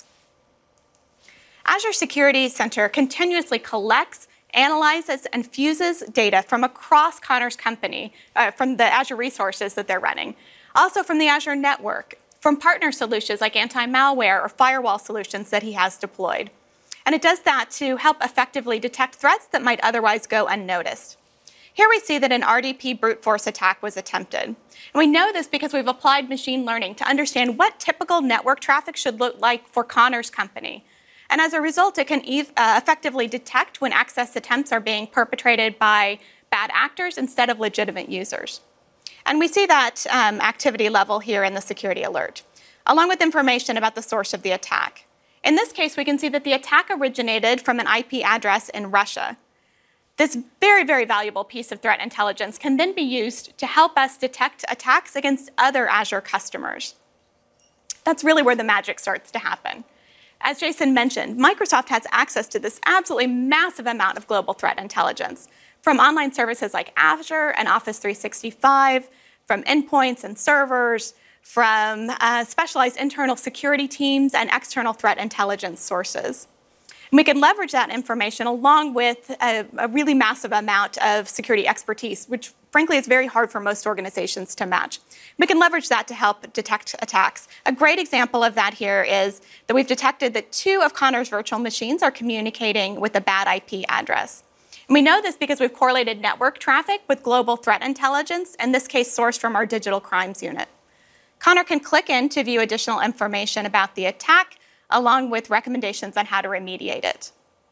Azure Security Center continuously collects, analyzes, and fuses data from across Connor's company, uh, from the Azure resources that they're running, also from the Azure network, from partner solutions like anti-malware or firewall solutions that he has deployed. And it does that to help effectively detect threats that might otherwise go unnoticed. Here we see that an R D P brute force attack was attempted. And we know this because we've applied machine learning to understand what typical network traffic should look like for Connor's company. And as a result, it can ev- uh, effectively detect when access attempts are being perpetrated by bad actors instead of legitimate users. And we see that um, activity level here in the security alert, along with information about the source of the attack. In this case, we can see that the attack originated from an I P address in Russia. This very, very valuable piece of threat intelligence can then be used to help us detect attacks against other Azure customers. That's really where the magic starts to happen. As Jason mentioned, Microsoft has access to this absolutely massive amount of global threat intelligence, from online services like Azure and Office three sixty-five, from endpoints and servers, from uh, specialized internal security teams and external threat intelligence sources. And we can leverage that information along with a, a really massive amount of security expertise, which frankly is very hard for most organizations to match. We can leverage that to help detect attacks. A great example of that here is that we've detected that two of Connor's virtual machines are communicating with a bad I P address. And we know this because we've correlated network traffic with global threat intelligence, in this case sourced from our digital crimes unit. Connor can click in to view additional information about the attack, along with recommendations on how to remediate it.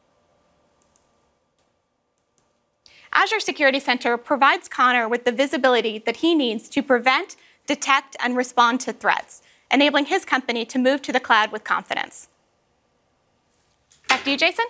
Azure Security Center provides Connor with the visibility that he needs to prevent, detect, and respond to threats, enabling his company to move to the cloud with confidence. Back to you, Jason.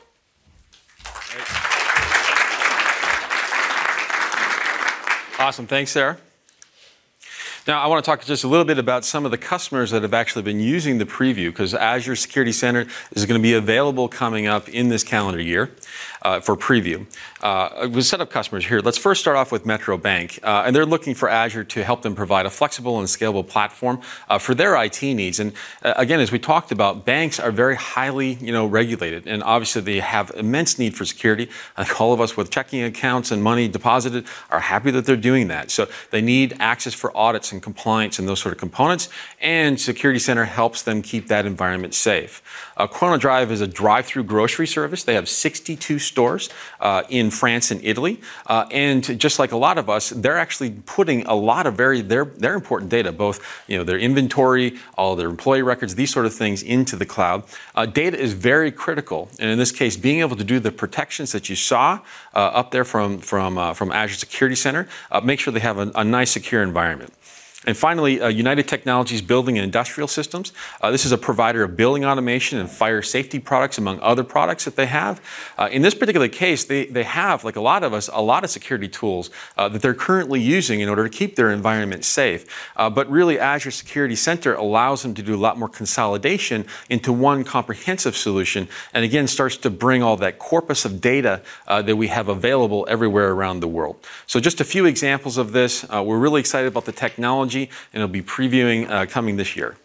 Awesome. Thanks, Sarah. Now, I want to talk just a little bit about some of the customers that have actually been using the preview, because Azure Security Center is going to be available coming up in this calendar year uh, for preview. Uh, we'll set up customers here. Let's first start off with Metro Bank, uh, and they're looking for Azure to help them provide a flexible and scalable platform uh, for their I T needs. And uh, again, as we talked about, banks are very highly, you know, regulated, and obviously they have immense need for security. I think all of us with checking accounts and money deposited are happy that they're doing that. So they need access for audits and compliance and those sort of components, and Security Center helps them keep that environment safe. Uh, Chrono Drive is a drive-through grocery service. They have sixty-two stores uh, in France and Italy, uh, and just like a lot of us, they're actually putting a lot of very their their important data, both you know their inventory, all their employee records, these sort of things, into the cloud. Uh, data is very critical, and in this case, being able to do the protections that you saw uh, up there from from uh, from Azure Security Center, uh, make sure they have a, a nice, secure environment. And finally, uh, United Technologies Building and Industrial Systems. Uh, this is a provider of building automation and fire safety products, among other products that they have. Uh, in this particular case, they, they have, like a lot of us, a lot of security tools uh, that they're currently using in order to keep their environment safe. Uh, but really, Azure Security Center allows them to do a lot more consolidation into one comprehensive solution, and again, starts to bring all that corpus of data uh, that we have available everywhere around the world. So just a few examples of this. Uh, we're really excited about the technology, and it'll be previewing uh, coming this year.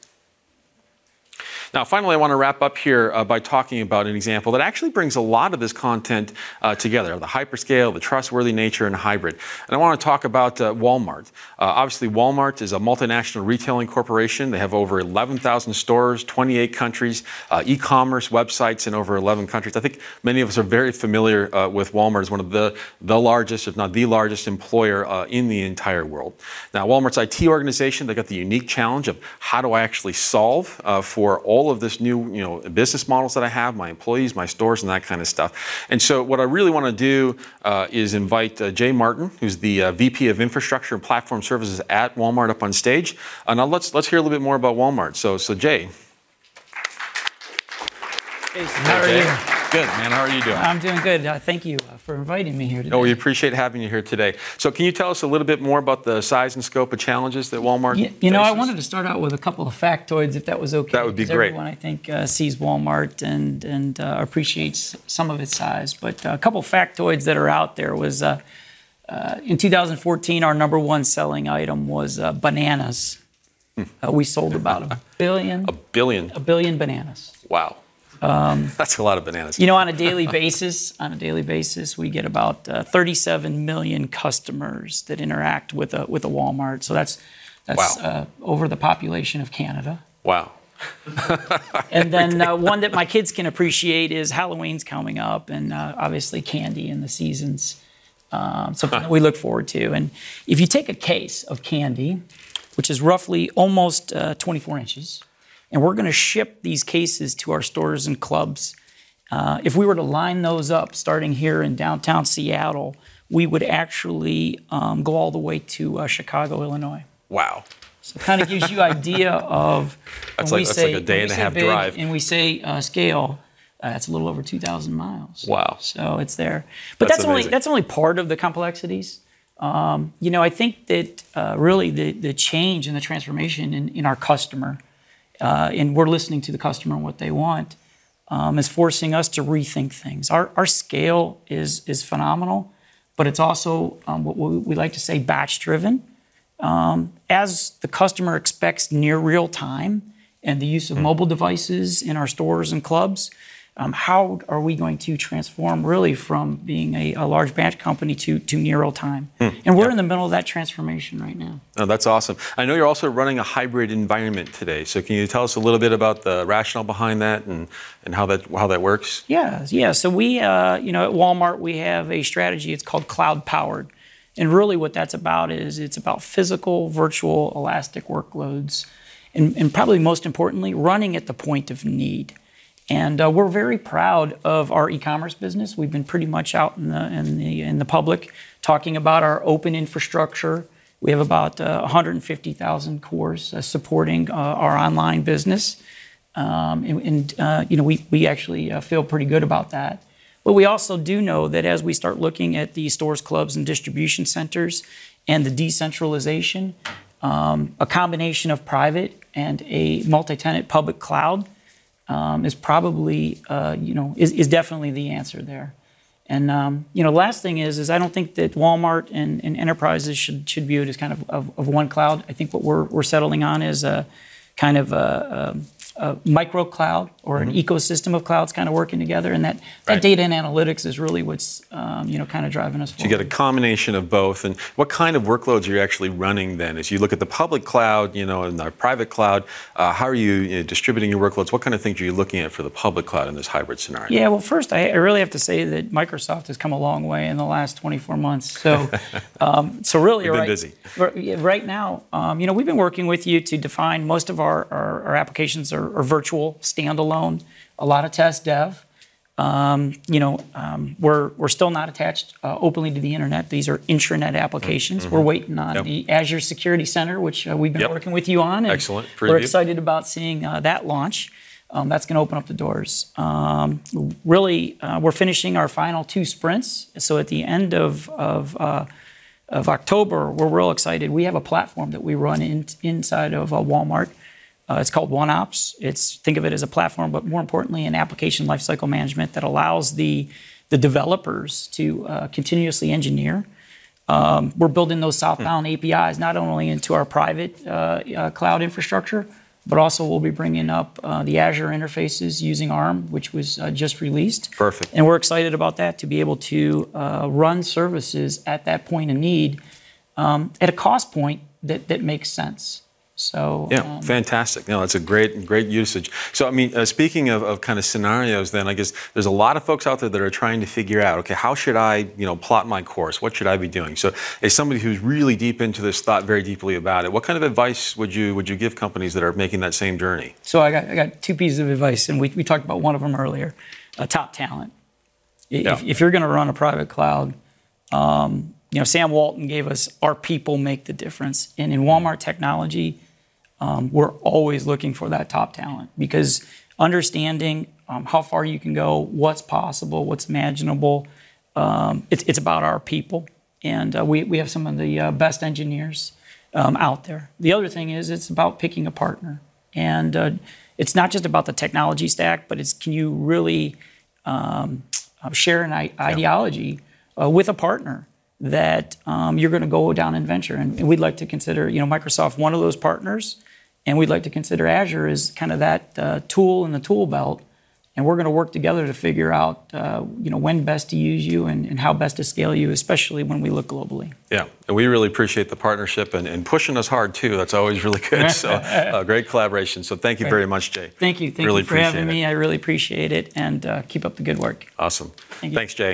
Now, finally, I want to wrap up here uh, by talking about an example that actually brings a lot of this content uh, together, the hyperscale, the trustworthy nature, and hybrid. And I want to talk about uh, Walmart. Uh, obviously, Walmart is a multinational retailing corporation. They have over eleven thousand stores, twenty-eight countries, uh, e-commerce websites in over eleven countries. I think many of us are very familiar uh, with Walmart as one of the, the largest, if not the largest, employer uh, in the entire world. Now, Walmart's I T organization, they got the unique challenge of how do I actually solve uh, for all all of this new, you know, business models that I have, my employees, my stores, and that kind of stuff. And so what I really want to do uh, is invite uh, Jay Martin, who's the uh, V P of Infrastructure and Platform Services at Walmart, up on stage. Uh, now let's let's hear a little bit more about Walmart. So, so Jay. Jason, how are you? Good, man. How are you doing? I'm doing good. Uh, thank you uh, for inviting me here today. Oh, we appreciate having you here today. So can you tell us a little bit more about the size and scope of challenges that Walmart You, you know, faces? I wanted to start out with a couple of factoids, if that was okay. That would be because great. Everyone, I think, uh, sees Walmart and, and uh, appreciates some of its size. But uh, a couple of factoids that are out there was, uh, uh, in two thousand fourteen, our number one selling item was uh, bananas. Hmm. Uh, we sold about a billion. A billion. A billion bananas. Wow. Um, That's a lot of bananas. You know, on a daily basis, on a daily basis, we get about uh, thirty-seven million customers that interact with a with a Walmart. So that's that's Wow. uh, over the population of Canada. Wow. And then uh, one that my kids can appreciate is Halloween's coming up, and uh, obviously candy in the seasons. Um, something that we look forward to. And if you take a case of candy, which is roughly almost uh, twenty-four inches. And we're going to ship these cases to our stores and clubs. Uh, if we were to line those up, starting here in downtown Seattle, we would actually um, go all the way to uh, Chicago, Illinois. Wow. So it kind of gives you idea of That's when like- we that's say, like a day when we and a say half big drive. and we say uh, scale. Uh, it's a little over two thousand miles. Wow. So it's there. But That's that's, only amazing. that's only part of the complexities. Um, you know, I think that uh, really the the change and the transformation in, in our customer. Uh, and we're listening to the customer and what they want, um, is forcing us to rethink things. Our, our scale is, is phenomenal, but it's also um, what we, we like to say batch-driven. Um, as the customer expects near real time and the use of mm. mobile devices in our stores and clubs, um, how are we going to transform really from being a, a large batch company to, to near real time? Mm. And we're yeah. in the middle of that transformation right now. Oh, that's awesome. I know you're also running a hybrid environment today. So can you tell us a little bit about the rationale behind that and, and how that how that works? Yeah, yeah. So we, uh, you know, at Walmart, we have a strategy. It's called Cloud Powered. And really what that's about is it's about physical, virtual, elastic workloads. And, and probably most importantly, running at the point of need. And uh, we're very proud of our e-commerce business. We've been pretty much out in the, in the in the public talking about our open infrastructure. We have about uh, one hundred fifty thousand cores uh, supporting uh, our online business, um, and, and uh, you know we we actually uh, feel pretty good about that. But we also do know that as we start looking at the stores, clubs, and distribution centers, and the decentralization, um, a combination of private and a multi-tenant public cloud. Um, is probably, uh, you know, is, is definitely the answer there. And, um, you know, last thing is, is I don't think that Walmart and, and enterprises should should view it as kind of, of, of one cloud. I think what we're we're settling on is a kind of a, a, a micro cloud or mm-hmm. an ecosystem of clouds kind of working together. And that, that right. data and analytics is really what's, um, you know, kind of driving us forward. So you get a combination of both. And what kind of workloads are you actually running then? As you look at the public cloud, you know, and the private cloud, uh, how are you, you know, distributing your workloads? What kind of things are you looking at for the public cloud in this hybrid scenario? Yeah, well, first, I, I really have to say that Microsoft has come a long way in the last twenty-four months. So, um, so really, We've been right, busy. right now, um, you know, we've been working with you to define most of our, our, our applications are, are virtual, standalone, a lot of test dev. Um, you know, um, we're we're still not attached uh, openly to the internet. These are intranet applications. Mm-hmm. We're waiting on yep. the Azure Security Center, which uh, we've been yep. working with you on. And Excellent. We're Preview. excited about seeing uh, that launch. Um, that's going to open up the doors. Um, really, uh, we're finishing our final two sprints. So at the end of of, uh, of October, we're real excited. We have a platform that we run in, inside of uh, Walmart. Uh, it's called OneOps. It's think of it as a platform, but more importantly, an application lifecycle management that allows the the developers to uh, continuously engineer. Um, we're building those southbound hmm. A P Is not only into our private uh, uh, cloud infrastructure, but also we'll be bringing up uh, the Azure interfaces using ARM, which was uh, just released. Perfect. And we're excited about that to be able to uh, run services at that point of need um, at a cost point that that makes sense. So yeah, um, fantastic. No, that's a great, great usage. So, I mean, uh, speaking of, of kind of scenarios, then I guess there's a lot of folks out there that are trying to figure out, okay, how should I, you know, plot my course? What should I be doing? So, as somebody who's really deep into this, thought very deeply about it, what kind of advice would you would you give companies that are making that same journey? So, I got I got two pieces of advice, and we we talked about one of them earlier. Uh, top talent. If, Yeah. if you're going to run a private cloud, um, you know, Sam Walton gave us our people make the difference, and in Walmart Technology. Um, we're always looking for that top talent because understanding um, how far you can go, what's possible, what's imaginable, um, it's, it's about our people. And uh, we, we have some of the uh, best engineers um, out there. The other thing is it's about picking a partner. And uh, it's not just about the technology stack, but it's can you really um, share an I- ideology uh, with a partner that um, you're going to go down and venture. And, and we'd like to consider, you know, Microsoft one of those partners. And we'd like to consider Azure as kind of that uh, tool in the tool belt. And we're going to work together to figure out, uh, you know, when best to use you and, and how best to scale you, especially when we look globally. Yeah, and we really appreciate the partnership and, and pushing us hard, too. That's always really good. So uh, great collaboration. So thank you very much, Jay. Thank you. Thank really you for having it. me. I really appreciate it. And uh, keep up the good work. Awesome. Thank you. Thanks, Jay.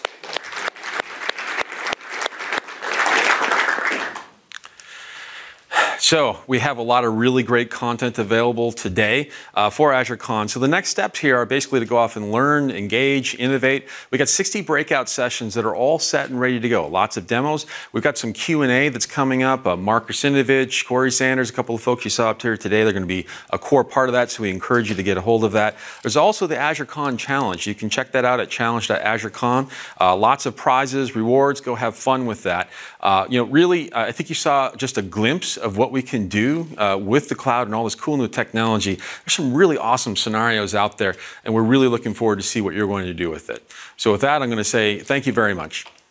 So we have a lot of really great content available today uh, for AzureCon. So the next steps here are basically to go off and learn, engage, innovate. We got sixty breakout sessions that are all set and ready to go. Lots of demos. We've got some Q and A that's coming up. Uh, Mark Rusinovich, Corey Sanders, a couple of folks you saw up here today. They're going to be a core part of that, so we encourage you to get a hold of that. There's also the AzureCon Challenge. You can check that out at challenge dot azure con. Uh, lots of prizes, rewards. Go have fun with that. Uh, you know, really, uh, I think you saw just a glimpse of what we can do uh, with the cloud and all this cool new technology. There's some really awesome scenarios out there, and we're really looking forward to see what you're going to do with it. So with that, I'm going to say thank you very much.